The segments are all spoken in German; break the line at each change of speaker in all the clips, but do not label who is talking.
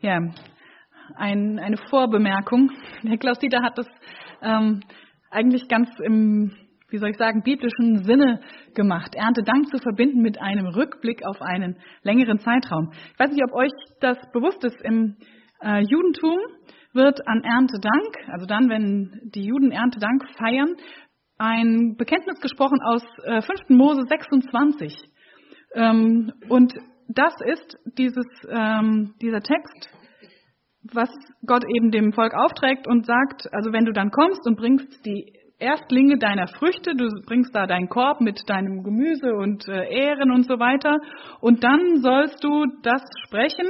ja, eine Vorbemerkung. Der Klaus-Dieter hat das eigentlich ganz im, wie soll ich sagen, biblischen Sinne gemacht. Erntedank zu verbinden mit einem Rückblick auf einen längeren Zeitraum. Ich weiß nicht, ob euch das bewusst ist. Im Judentum wird an Erntedank, also dann, wenn die Juden Erntedank feiern, ein Bekenntnis gesprochen aus 5. Mose 26. Und das ist dieser Text, was Gott eben dem Volk aufträgt und sagt, also wenn du dann kommst und bringst die Erstlinge deiner Früchte, du bringst da deinen Korb mit deinem Gemüse und Ähren und so weiter, und dann sollst du das sprechen: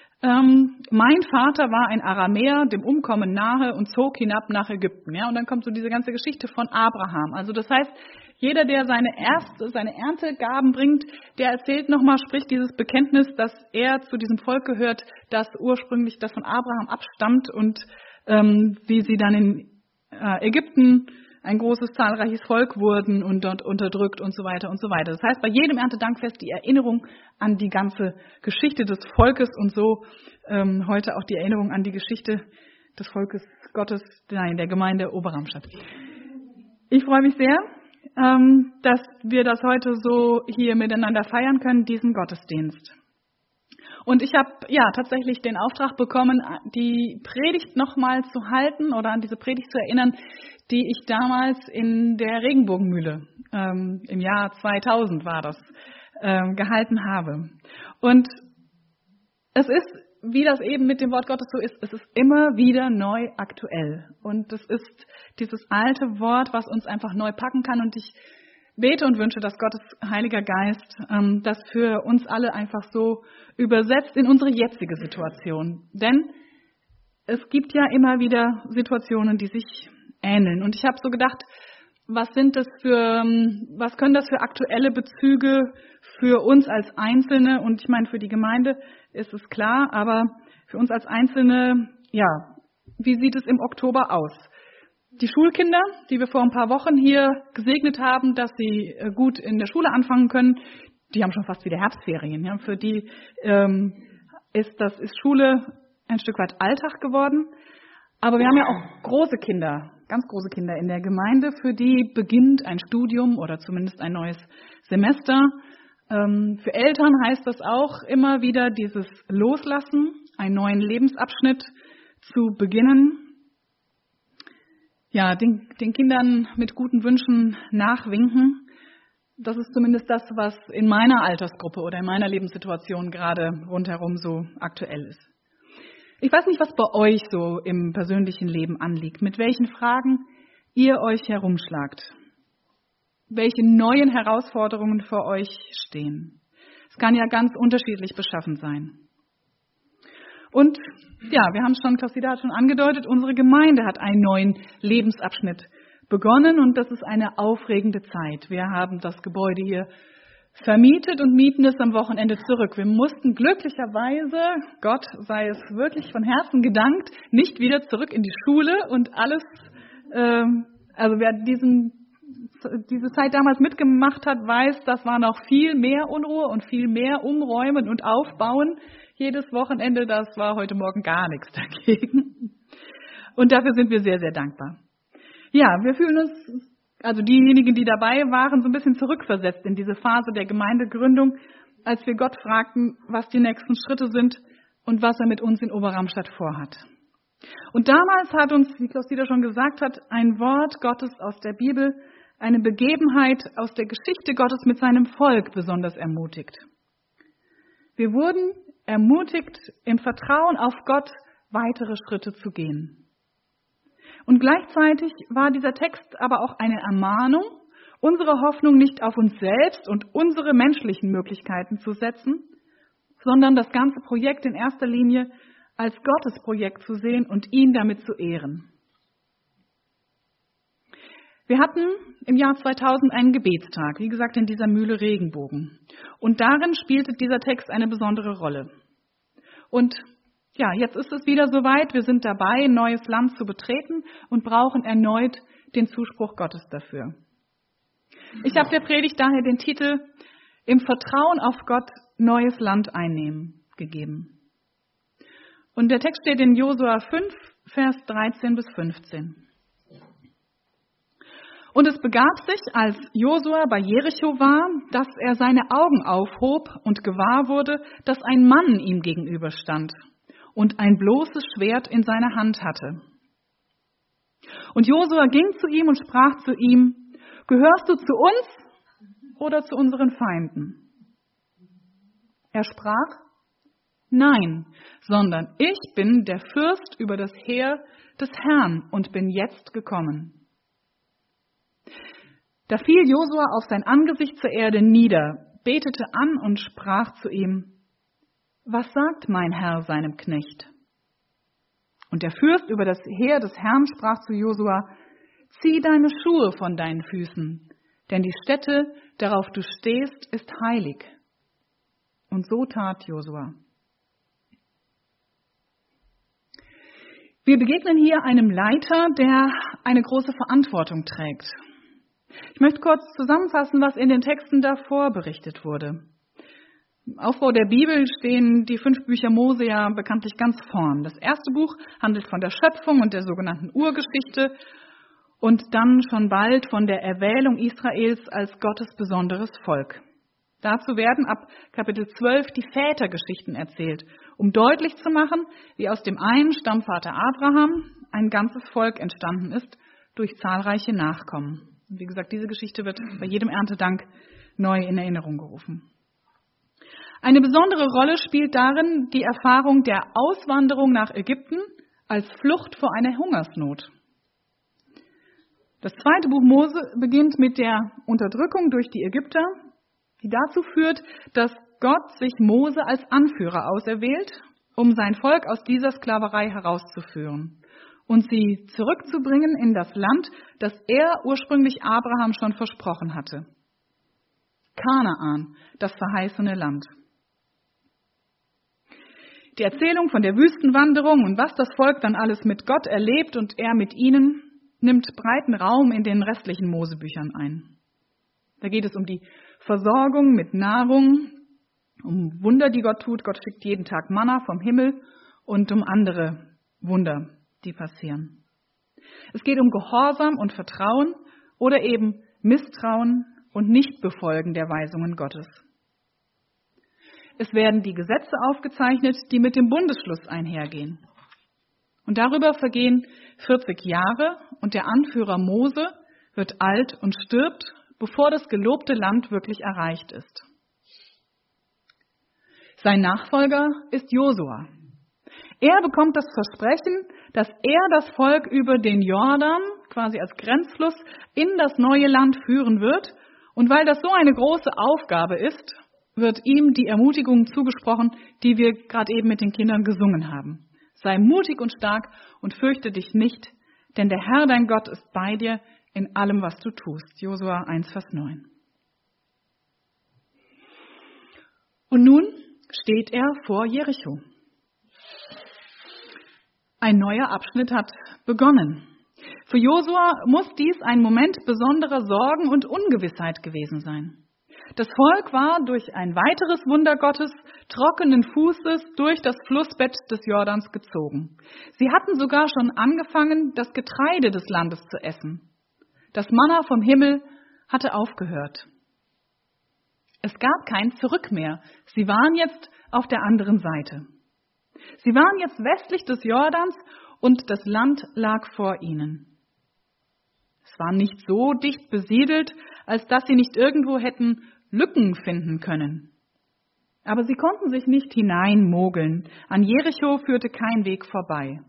Mein Vater war ein Aramäer, dem Umkommen nahe, und zog hinab nach Ägypten. Ja, und dann kommt so diese ganze Geschichte von Abraham. Also das heißt, jeder, der seine Erntegaben bringt, der erzählt nochmal, spricht dieses Bekenntnis, dass er zu diesem Volk gehört, das ursprünglich das von Abraham abstammt, und wie sie dann in Ägypten ein großes, zahlreiches Volk wurden und dort unterdrückt und so weiter und so weiter. Das heißt, bei jedem Erntedankfest die Erinnerung an die ganze Geschichte des Volkes und so heute auch die Erinnerung an die Geschichte des Volkes Gottes, der Gemeinde Oberramstadt. Ich freue mich sehr, dass wir das heute so hier miteinander feiern können, diesen Gottesdienst. Und ich habe tatsächlich den Auftrag bekommen, die Predigt nochmal zu halten oder an diese Predigt zu erinnern, die ich damals in der Regenbogenmühle, im Jahr 2000 war das, gehalten habe. Und es ist, wie das eben mit dem Wort Gottes so ist, es ist immer wieder neu aktuell. Und es ist dieses alte Wort, was uns einfach neu packen kann. Und ich bete und wünsche, dass Gottes Heiliger Geist das für uns alle einfach so übersetzt in unsere jetzige Situation. Denn es gibt ja immer wieder Situationen, die sich ähneln. Und ich habe so gedacht, was können das für aktuelle Bezüge für uns als Einzelne? Und ich meine, für die Gemeinde ist es klar, aber für uns als Einzelne, wie sieht es im Oktober aus? Die Schulkinder, die wir vor ein paar Wochen hier gesegnet haben, dass sie gut in der Schule anfangen können, die haben schon fast wieder Herbstferien. Ja? Für die ist Schule ein Stück weit Alltag geworden. Aber wir haben ja auch große Kinder, ganz große Kinder in der Gemeinde, für die beginnt ein Studium oder zumindest ein neues Semester. Für Eltern heißt das auch immer wieder dieses Loslassen, einen neuen Lebensabschnitt zu beginnen. Ja, den Kindern mit guten Wünschen nachwinken. Das ist zumindest das, was in meiner Altersgruppe oder in meiner Lebenssituation gerade rundherum so aktuell ist. Ich weiß nicht, was bei euch so im persönlichen Leben anliegt, mit welchen Fragen ihr euch herumschlagt, welche neuen Herausforderungen vor euch stehen. Es kann ja ganz unterschiedlich beschaffen sein. Und wir haben es schon, Klaus-Dieter hat schon angedeutet, unsere Gemeinde hat einen neuen Lebensabschnitt begonnen und das ist eine aufregende Zeit. Wir haben das Gebäude hier vermietet und mieten es am Wochenende zurück. Wir mussten glücklicherweise, Gott sei es wirklich von Herzen gedankt, nicht wieder zurück in die Schule und alles, wer diese Zeit damals mitgemacht hat, weiß, das war noch viel mehr Unruhe und viel mehr Umräumen und Aufbauen. Jedes Wochenende, das war heute Morgen gar nichts dagegen. Und dafür sind wir sehr, sehr dankbar. Ja, wir fühlen uns, also diejenigen, die dabei waren, so ein bisschen zurückversetzt in diese Phase der Gemeindegründung, als wir Gott fragten, was die nächsten Schritte sind und was er mit uns in Oberramstadt vorhat. Und damals hat uns, wie Klaus-Dieter schon gesagt hat, ein Wort Gottes aus der Bibel, eine Begebenheit aus der Geschichte Gottes mit seinem Volk besonders ermutigt. Wir wurden ermutigt, im Vertrauen auf Gott weitere Schritte zu gehen. Und gleichzeitig war dieser Text aber auch eine Ermahnung, unsere Hoffnung nicht auf uns selbst und unsere menschlichen Möglichkeiten zu setzen, sondern das ganze Projekt in erster Linie als Gottes Projekt zu sehen und ihn damit zu ehren. Wir hatten im Jahr 2000 einen Gebetstag, wie gesagt in dieser Mühle Regenbogen. Und darin spielte dieser Text eine besondere Rolle. Und jetzt ist es wieder soweit, wir sind dabei, ein neues Land zu betreten und brauchen erneut den Zuspruch Gottes dafür. Ich habe der Predigt daher den Titel Im Vertrauen auf Gott neues Land einnehmen gegeben. Und der Text steht in Josua 5, Vers 13 bis 15. Und es begab sich, als Josua bei Jericho war, dass er seine Augen aufhob und gewahr wurde, dass ein Mann ihm gegenüberstand und ein bloßes Schwert in seiner Hand hatte. Und Josua ging zu ihm und sprach zu ihm: Gehörst du zu uns oder zu unseren Feinden? Er sprach: Nein, sondern ich bin der Fürst über das Heer des Herrn und bin jetzt gekommen. Da fiel Josua auf sein Angesicht zur Erde nieder, betete an und sprach zu ihm: Was sagt mein Herr seinem Knecht? Und der Fürst über das Heer des Herrn sprach zu Josua: Zieh deine Schuhe von deinen Füßen, denn die Stätte, darauf du stehst, ist heilig. Und so tat Josua. Wir begegnen hier einem Leiter, der eine große Verantwortung trägt. Ich möchte kurz zusammenfassen, was in den Texten davor berichtet wurde. Im Aufbau der Bibel stehen die 5 Bücher Mose ja bekanntlich ganz vorn. Das erste Buch handelt von der Schöpfung und der sogenannten Urgeschichte und dann schon bald von der Erwählung Israels als Gottes besonderes Volk. Dazu werden ab Kapitel 12 die Vätergeschichten erzählt, um deutlich zu machen, wie aus dem einen Stammvater Abraham ein ganzes Volk entstanden ist durch zahlreiche Nachkommen. Und wie gesagt, diese Geschichte wird bei jedem Erntedank neu in Erinnerung gerufen. Eine besondere Rolle spielt darin die Erfahrung der Auswanderung nach Ägypten als Flucht vor einer Hungersnot. Das zweite Buch Mose beginnt mit der Unterdrückung durch die Ägypter, die dazu führt, dass Gott sich Mose als Anführer auserwählt, um sein Volk aus dieser Sklaverei herauszuführen und sie zurückzubringen in das Land, das er ursprünglich Abraham schon versprochen hatte. Kanaan, das verheißene Land. Die Erzählung von der Wüstenwanderung und was das Volk dann alles mit Gott erlebt und er mit ihnen, nimmt breiten Raum in den restlichen Mosebüchern ein. Da geht es um die Versorgung mit Nahrung, um Wunder, die Gott tut. Gott schickt jeden Tag Manna vom Himmel und um andere Wunder, die passieren. Es geht um Gehorsam und Vertrauen oder eben Misstrauen und Nichtbefolgen der Weisungen Gottes. Es werden die Gesetze aufgezeichnet, die mit dem Bundesschluss einhergehen. Und darüber vergehen 40 Jahre und der Anführer Mose wird alt und stirbt, bevor das gelobte Land wirklich erreicht ist. Sein Nachfolger ist Josua. Er bekommt das Versprechen, dass er das Volk über den Jordan, quasi als Grenzfluss, in das neue Land führen wird. Und weil das so eine große Aufgabe ist, wird ihm die Ermutigung zugesprochen, die wir gerade eben mit den Kindern gesungen haben. Sei mutig und stark und fürchte dich nicht, denn der Herr, dein Gott, ist bei dir in allem, was du tust. Josua 1, Vers 9. Und nun steht er vor Jericho. Ein neuer Abschnitt hat begonnen. Für Josua muss dies ein Moment besonderer Sorgen und Ungewissheit gewesen sein. Das Volk war durch ein weiteres Wunder Gottes trockenen Fußes durch das Flussbett des Jordans gezogen. Sie hatten sogar schon angefangen, das Getreide des Landes zu essen. Das Manna vom Himmel hatte aufgehört. Es gab kein Zurück mehr. Sie waren jetzt auf der anderen Seite. Sie waren jetzt westlich des Jordans und das Land lag vor ihnen. Es war nicht so dicht besiedelt, als dass sie nicht irgendwo hätten Lücken finden können. Aber sie konnten sich nicht hineinmogeln. An Jericho führte kein Weg vorbei.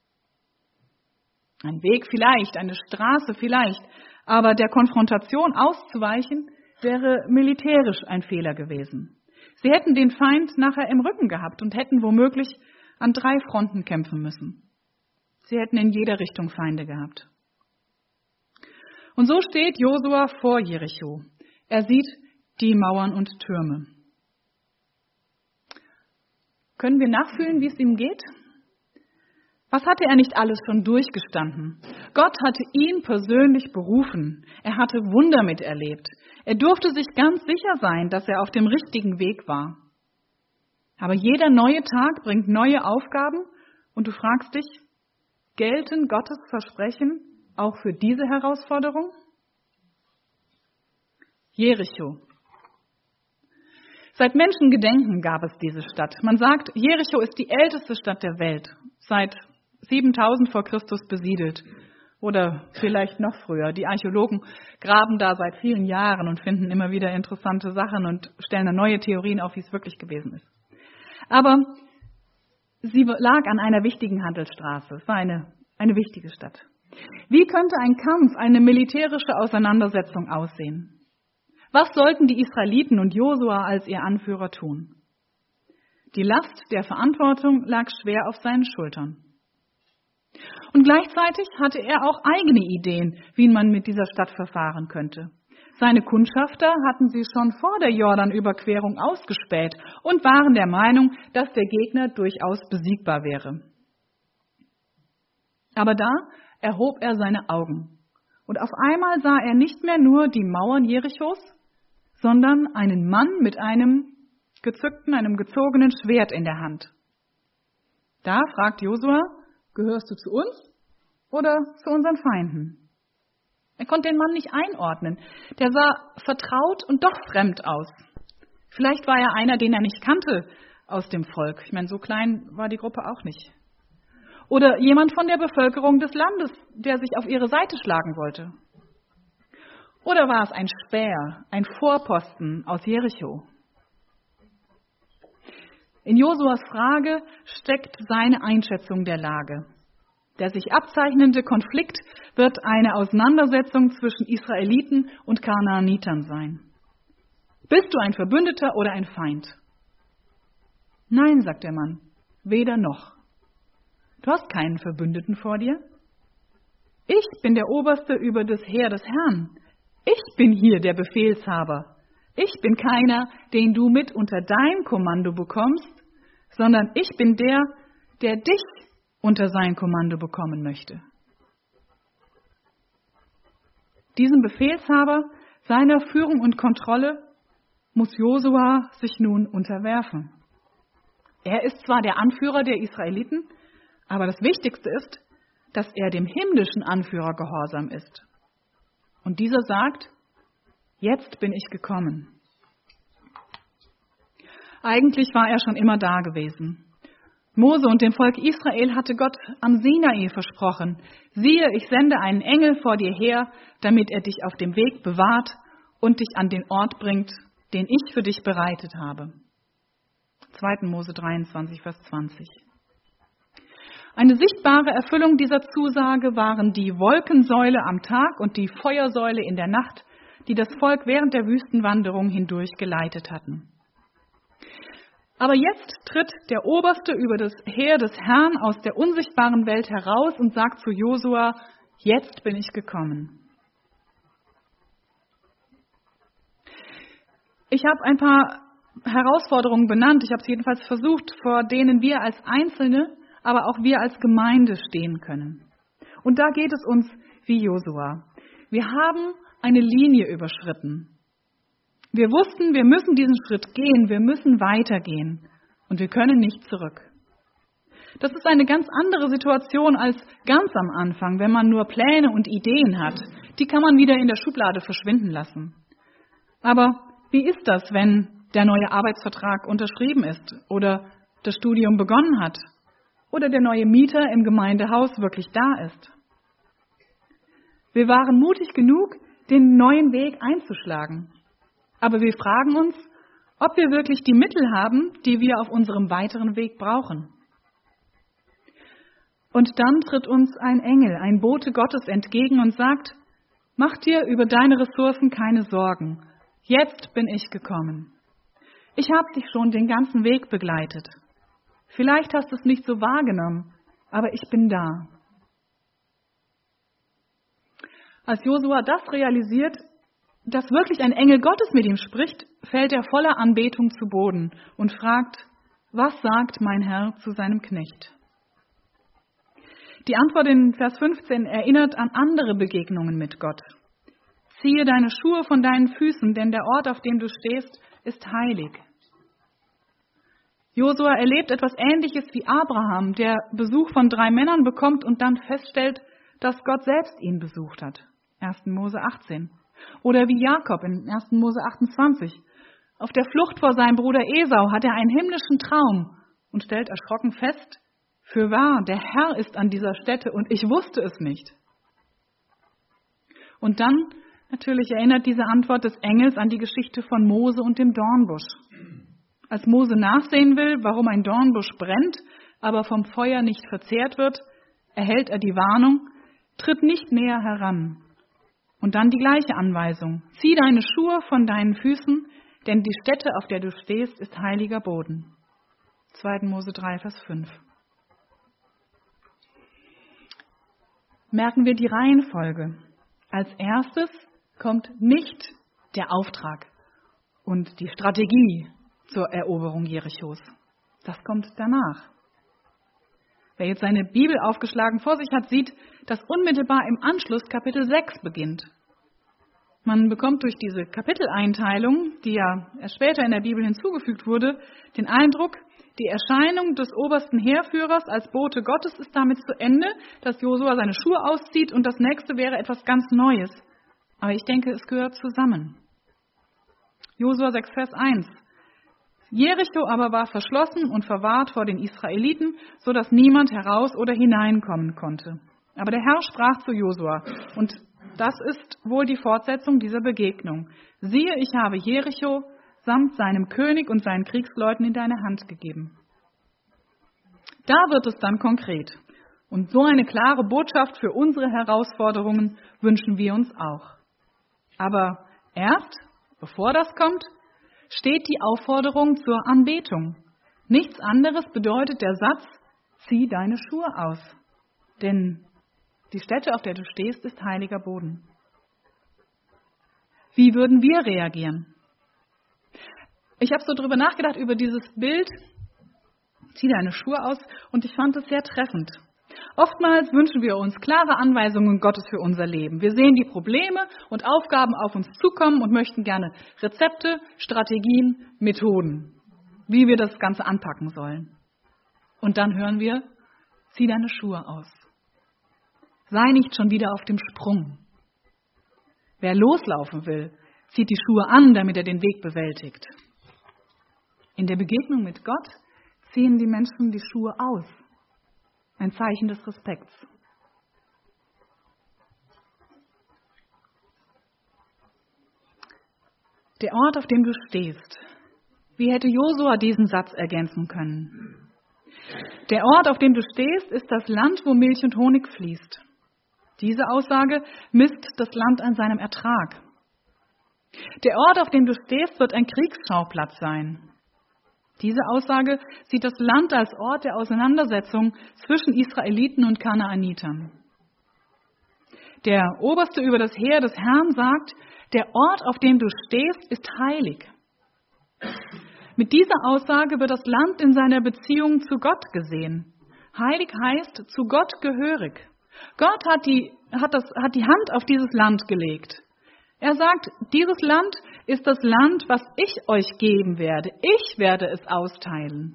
Ein Weg vielleicht, eine Straße vielleicht, aber der Konfrontation auszuweichen, wäre militärisch ein Fehler gewesen. Sie hätten den Feind nachher im Rücken gehabt und hätten womöglich an 3 Fronten kämpfen müssen. Sie hätten in jeder Richtung Feinde gehabt. Und so steht Josua vor Jericho. Er sieht die Mauern und Türme. Können wir nachfühlen, wie es ihm geht? Was hatte er nicht alles schon durchgestanden? Gott hatte ihn persönlich berufen. Er hatte Wunder miterlebt. Er durfte sich ganz sicher sein, dass er auf dem richtigen Weg war. Aber jeder neue Tag bringt neue Aufgaben Und du fragst dich, gelten Gottes Versprechen auch für diese Herausforderung? Jericho. Seit Menschengedenken gab es diese Stadt. Man sagt, Jericho ist die älteste Stadt der Welt, seit 7000 vor Christus besiedelt. Oder vielleicht noch früher. Die Archäologen graben da seit vielen Jahren und finden immer wieder interessante Sachen und stellen dann neue Theorien auf, wie es wirklich gewesen ist. Aber sie lag an einer wichtigen Handelsstraße. Es war eine wichtige Stadt. Wie könnte ein Kampf, eine militärische Auseinandersetzung aussehen? Was sollten die Israeliten und Josua als ihr Anführer tun? Die Last der Verantwortung lag schwer auf seinen Schultern. Und gleichzeitig hatte er auch eigene Ideen, wie man mit dieser Stadt verfahren könnte. Seine Kundschafter hatten sie schon vor der Jordanüberquerung ausgespäht und waren der Meinung, dass der Gegner durchaus besiegbar wäre. Aber da erhob er seine Augen. Und auf einmal sah er nicht mehr nur die Mauern Jerichos, sondern einen Mann mit einem gezogenen Schwert in der Hand. Da fragt Josua, gehörst du zu uns oder zu unseren Feinden? Er konnte den Mann nicht einordnen. Der sah vertraut und doch fremd aus. Vielleicht war er einer, den er nicht kannte aus dem Volk. Ich meine, so klein war die Gruppe auch nicht. Oder jemand von der Bevölkerung des Landes, der sich auf ihre Seite schlagen wollte. Oder war es ein Späher, ein Vorposten aus Jericho? In Josuas Frage steckt seine Einschätzung der Lage. Der sich abzeichnende Konflikt wird eine Auseinandersetzung zwischen Israeliten und Kanaanitern sein. Bist du ein Verbündeter oder ein Feind? Nein, sagt der Mann, weder noch. Du hast keinen Verbündeten vor dir. Ich bin der Oberste über das Heer des Herrn. Ich bin hier der Befehlshaber. Ich bin keiner, den du mit unter dein Kommando bekommst, sondern ich bin der dich unter sein Kommando bekommen möchte. Diesem Befehlshaber, seiner Führung und Kontrolle, muss Josua sich nun unterwerfen. Er ist zwar der Anführer der Israeliten, aber das Wichtigste ist, dass er dem himmlischen Anführer gehorsam ist. Und dieser sagt, jetzt bin ich gekommen. Eigentlich war er schon immer da gewesen. Mose und dem Volk Israel hatte Gott am Sinai versprochen, siehe, ich sende einen Engel vor dir her, damit er dich auf dem Weg bewahrt und dich an den Ort bringt, den ich für dich bereitet habe. 2. Mose 23, Vers 20. Eine sichtbare Erfüllung dieser Zusage waren die Wolkensäule am Tag und die Feuersäule in der Nacht, die das Volk während der Wüstenwanderung hindurch geleitet hatten. Aber jetzt tritt der Oberste über das Heer des Herrn aus der unsichtbaren Welt heraus und sagt zu Josua, jetzt bin ich gekommen. Ich habe ein paar Herausforderungen benannt, ich habe es jedenfalls versucht, vor denen wir als Einzelne, aber auch wir als Gemeinde stehen können. Und da geht es uns wie Josua. Wir haben eine Linie überschritten. Wir wussten, wir müssen diesen Schritt gehen, wir müssen weitergehen und wir können nicht zurück. Das ist eine ganz andere Situation als ganz am Anfang, wenn man nur Pläne und Ideen hat. Die kann man wieder in der Schublade verschwinden lassen. Aber wie ist das, wenn der neue Arbeitsvertrag unterschrieben ist oder das Studium begonnen hat oder der neue Mieter im Gemeindehaus wirklich da ist? Wir waren mutig genug, den neuen Weg einzuschlagen. Aber wir fragen uns, ob wir wirklich die Mittel haben, die wir auf unserem weiteren Weg brauchen. Und dann tritt uns ein Engel, ein Bote Gottes entgegen und sagt, mach dir über deine Ressourcen keine Sorgen. Jetzt bin ich gekommen. Ich habe dich schon den ganzen Weg begleitet. Vielleicht hast du es nicht so wahrgenommen, aber ich bin da. Als Josua das realisiert, dass wirklich ein Engel Gottes mit ihm spricht, fällt er voller Anbetung zu Boden und fragt, was sagt mein Herr zu seinem Knecht? Die Antwort in Vers 15 erinnert an andere Begegnungen mit Gott. Ziehe deine Schuhe von deinen Füßen, denn der Ort, auf dem du stehst, ist heilig. Josua erlebt etwas Ähnliches wie Abraham, der Besuch von 3 Männern bekommt und dann feststellt, dass Gott selbst ihn besucht hat. 1. Mose 18. Oder wie Jakob in 1. Mose 28. Auf der Flucht vor seinem Bruder Esau hat er einen himmlischen Traum und stellt erschrocken fest, fürwahr, der Herr ist an dieser Stätte und ich wusste es nicht. Und dann natürlich erinnert diese Antwort des Engels an die Geschichte von Mose und dem Dornbusch. Als Mose nachsehen will, warum ein Dornbusch brennt, aber vom Feuer nicht verzehrt wird, erhält er die Warnung, tritt nicht näher heran. Und dann die gleiche Anweisung, zieh deine Schuhe von deinen Füßen, denn die Stätte, auf der du stehst, ist heiliger Boden. 2. Mose 3, Vers 5. Merken wir die Reihenfolge. Als erstes kommt nicht der Auftrag und die Strategie zur Eroberung Jerichos. Das kommt danach. Wer jetzt seine Bibel aufgeschlagen vor sich hat, sieht, dass unmittelbar im Anschluss Kapitel 6 beginnt. Man bekommt durch diese Kapiteleinteilung, die ja erst später in der Bibel hinzugefügt wurde, den Eindruck, die Erscheinung des obersten Heerführers als Bote Gottes ist damit zu Ende, dass Josua seine Schuhe auszieht und das nächste wäre etwas ganz Neues. Aber ich denke, es gehört zusammen. Josua 6, Vers 1. Jericho aber war verschlossen und verwahrt vor den Israeliten, so dass niemand heraus oder hineinkommen konnte. Aber der Herr sprach zu Josua, und das ist wohl die Fortsetzung dieser Begegnung. Siehe, ich habe Jericho samt seinem König und seinen Kriegsleuten in deine Hand gegeben. Da wird es dann konkret. Und so eine klare Botschaft für unsere Herausforderungen wünschen wir uns auch. Aber erst, bevor das kommt, steht die Aufforderung zur Anbetung. Nichts anderes bedeutet der Satz, zieh deine Schuhe aus. Denn die Stätte, auf der du stehst, ist heiliger Boden. Wie würden wir reagieren? Ich habe so drüber nachgedacht, über dieses Bild, zieh deine Schuhe aus, und ich fand es sehr treffend. Oftmals wünschen wir uns klare Anweisungen Gottes für unser Leben. Wir sehen die Probleme und Aufgaben auf uns zukommen und möchten gerne Rezepte, Strategien, Methoden, wie wir das Ganze anpacken sollen. Und dann hören wir, zieh deine Schuhe aus. Sei nicht schon wieder auf dem Sprung. Wer loslaufen will, zieht die Schuhe an, damit er den Weg bewältigt. In der Begegnung mit Gott ziehen die Menschen die Schuhe aus. Ein Zeichen des Respekts. Der Ort, auf dem du stehst. Wie hätte Josua diesen Satz ergänzen können? Der Ort, auf dem du stehst, ist das Land, wo Milch und Honig fließt. Diese Aussage misst das Land an seinem Ertrag. Der Ort, auf dem du stehst, wird ein Kriegsschauplatz sein. Diese Aussage sieht das Land als Ort der Auseinandersetzung zwischen Israeliten und Kanaanitern. Der Oberste über das Heer des Herrn sagt, der Ort, auf dem du stehst, ist heilig. Mit dieser Aussage wird das Land in seiner Beziehung zu Gott gesehen. Heilig heißt zu Gott gehörig. Gott hat die Hand auf dieses Land gelegt. Er sagt, dieses Land ist das Land, was ich euch geben werde. Ich werde es austeilen.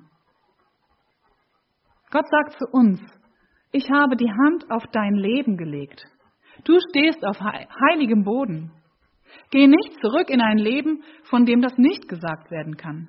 Gott sagt zu uns, ich habe die Hand auf dein Leben gelegt. Du stehst auf heiligem Boden. Geh nicht zurück in ein Leben, von dem das nicht gesagt werden kann.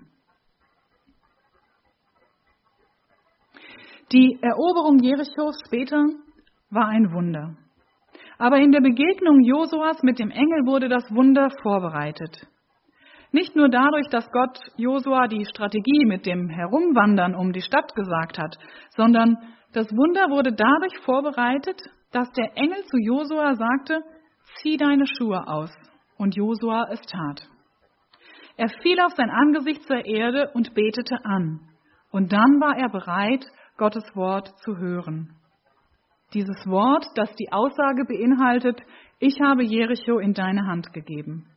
Die Eroberung Jerichos später war ein Wunder. Aber in der Begegnung Josuas mit dem Engel wurde das Wunder vorbereitet. Nicht nur dadurch, dass Gott Josua die Strategie mit dem Herumwandern um die Stadt gesagt hat, sondern das Wunder wurde dadurch vorbereitet, dass der Engel zu Josua sagte, zieh deine Schuhe aus. Und Josua es tat. Er fiel auf sein Angesicht zur Erde und betete an. Und dann war er bereit, Gottes Wort zu hören. Dieses Wort, das die Aussage beinhaltet, ich habe Jericho in deine Hand gegeben.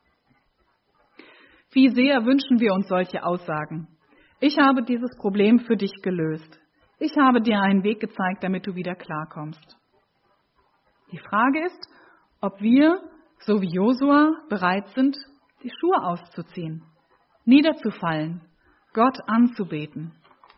Wie sehr wünschen wir uns solche Aussagen. Ich habe dieses Problem für dich gelöst. Ich habe dir einen Weg gezeigt, damit du wieder klarkommst. Die Frage ist, ob wir, so wie Josua, bereit sind, die Schuhe auszuziehen, niederzufallen Gott anzubeten.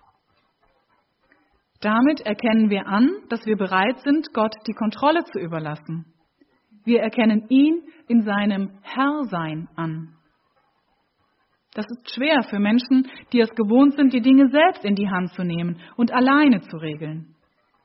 Damit erkennen wir an, dass wir bereit sind, Gott die Kontrolle zu überlassen. Wir erkennen ihn in seinem Herrsein an. Das ist schwer für Menschen, die es gewohnt sind, die Dinge selbst in die Hand zu nehmen und alleine zu regeln.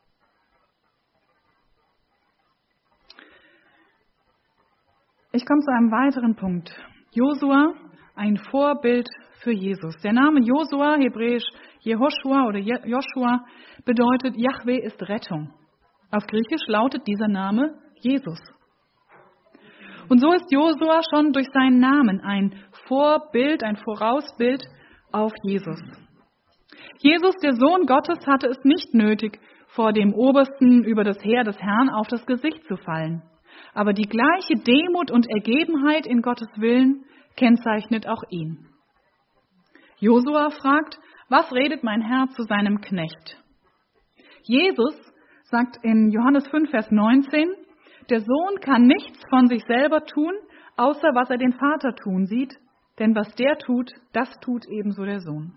Ich komme zu einem weiteren Punkt. Josua, ein Vorbild für Jesus. Der Name Josua, hebräisch Jehoshua oder Joshua, bedeutet, Jahwe ist Rettung. Auf Griechisch lautet dieser Name Jesus. Und so ist Josua schon durch seinen Namen ein Vorbild, ein Vorausbild auf Jesus. Jesus, der Sohn Gottes, hatte es nicht nötig, vor dem Obersten über das Heer des Herrn auf das Gesicht zu fallen. Aber die gleiche Demut und Ergebenheit in Gottes Willen kennzeichnet auch ihn. Josua fragt, was redet mein Herr zu seinem Knecht? Jesus sagt in Johannes 5, Vers 19, der Sohn kann nichts von sich selber tun, außer was er den Vater tun sieht, denn was der tut, das tut ebenso der Sohn.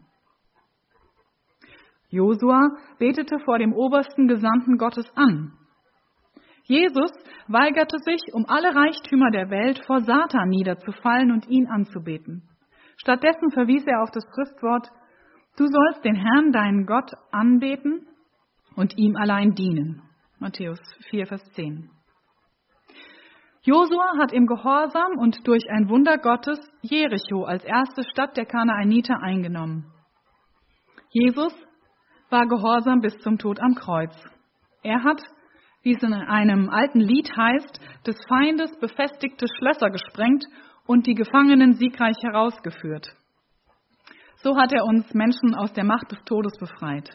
Josua betete vor dem obersten Gesandten Gottes an. Jesus weigerte sich, um alle Reichtümer der Welt vor Satan niederzufallen und ihn anzubeten. Stattdessen verwies er auf das Schriftwort, du sollst den Herrn, deinen Gott, anbeten und ihm allein dienen. Matthäus 4, Vers 10. Josua hat im Gehorsam und durch ein Wunder Gottes Jericho als erste Stadt der Kanaaniter eingenommen. Jesus war gehorsam bis zum Tod am Kreuz. Er hat, wie es in einem alten Lied heißt, des Feindes befestigte Schlösser gesprengt und die Gefangenen siegreich herausgeführt. So hat er uns Menschen aus der Macht des Todes befreit.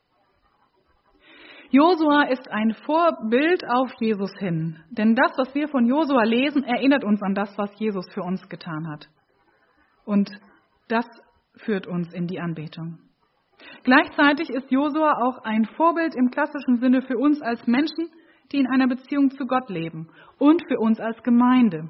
Josua ist ein Vorbild auf Jesus hin, denn das, was wir von Josua lesen, erinnert uns an das, was Jesus für uns getan hat. Und das führt uns in die Anbetung. Gleichzeitig ist Josua auch ein Vorbild im klassischen Sinne für uns als Menschen, die in einer Beziehung zu Gott leben und für uns als Gemeinde.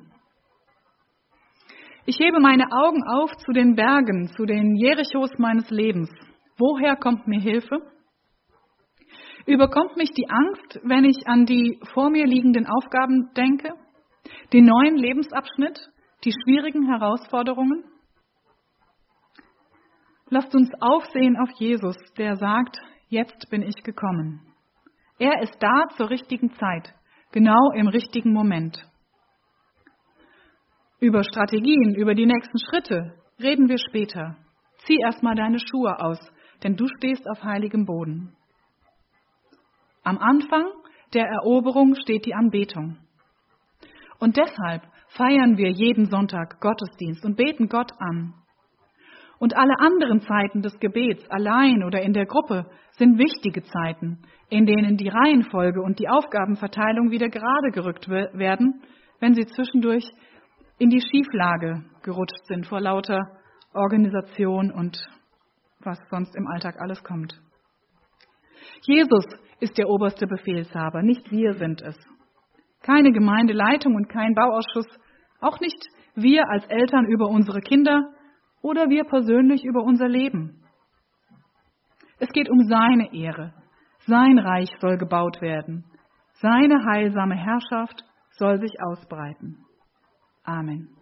Ich hebe meine Augen auf zu den Bergen, zu den Jerichos meines Lebens. Woher kommt mir Hilfe? Überkommt mich die Angst, wenn ich an die vor mir liegenden Aufgaben denke, den neuen Lebensabschnitt, die schwierigen Herausforderungen? Lasst uns aufsehen auf Jesus, der sagt, jetzt bin ich gekommen. Er ist da zur richtigen Zeit, genau im richtigen Moment. Über Strategien, über die nächsten Schritte reden wir später. Zieh erstmal deine Schuhe aus, denn du stehst auf heiligem Boden. Am Anfang der Eroberung steht die Anbetung. Und deshalb feiern wir jeden Sonntag Gottesdienst und beten Gott an. Und alle anderen Zeiten des Gebets, allein oder in der Gruppe, sind wichtige Zeiten, in denen die Reihenfolge und die Aufgabenverteilung wieder gerade gerückt werden, wenn sie zwischendurch in die Schieflage gerutscht sind vor lauter Organisation und was sonst im Alltag alles kommt. Jesus ist der oberste Befehlshaber, nicht wir sind es. Keine Gemeindeleitung und kein Bauausschuss, auch nicht wir als Eltern über unsere Kinder oder wir persönlich über unser Leben. Es geht um seine Ehre. Sein Reich soll gebaut werden. Seine heilsame Herrschaft soll sich ausbreiten. Amen.